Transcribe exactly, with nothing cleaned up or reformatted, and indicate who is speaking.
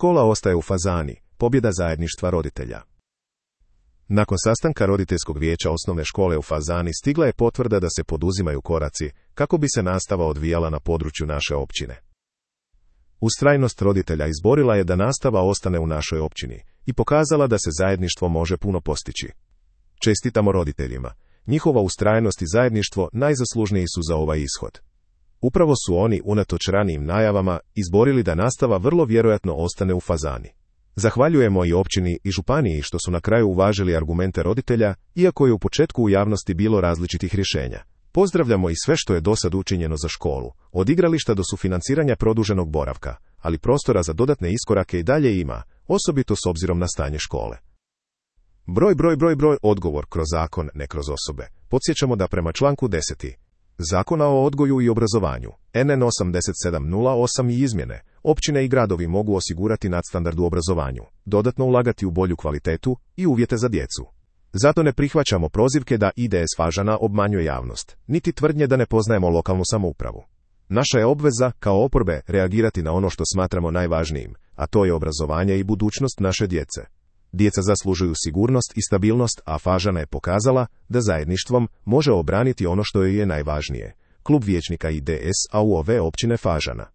Speaker 1: Škola ostaje u Fazani, pobjeda zajedništva roditelja. Nakon sastanka roditeljskog vijeća osnovne škole u Fazani stigla je potvrda da se poduzimaju koraci kako bi se nastava odvijala na području naše općine. Ustrajnost roditelja izborila je da nastava ostane u našoj općini i pokazala da se zajedništvo može puno postići. Čestitamo roditeljima. Njihova ustrajnost i zajedništvo najzaslužniji su za ovaj ishod. Upravo su oni, unatoč ranijim najavama, izborili da nastava vrlo vjerojatno ostane u Fazani. Zahvaljujemo i općini i županiji što su na kraju uvažili argumente roditelja, iako je u početku u javnosti bilo različitih rješenja. Pozdravljamo i sve što je dosad učinjeno za školu, od igrališta do sufinanciranja produženog boravka, ali prostora za dodatne iskorake i dalje ima, osobito s obzirom na stanje škole. Broj, broj, broj, broj, odgovor kroz zakon, ne kroz osobe. Podsjećamo da prema članku deset. Zakona o odgoju i obrazovanju, N N osamdeset sedam nula osam i izmjene, općine i gradovi mogu osigurati nadstandard u obrazovanju, dodatno ulagati u bolju kvalitetu i uvjete za djecu. Zato ne prihvaćamo prozivke da I D S Fažana obmanjuje javnost, niti tvrdnje da ne poznajemo lokalnu samoupravu. Naša je obveza, kao oporbe, reagirati na ono što smatramo najvažnijim, a to je obrazovanje i budućnost naše djece. Djeca zaslužuju sigurnost i stabilnost, a Fažana je pokazala da zajedništvom može obraniti ono što joj je najvažnije. Klub vijećnika I D S A U ove općine Fažana.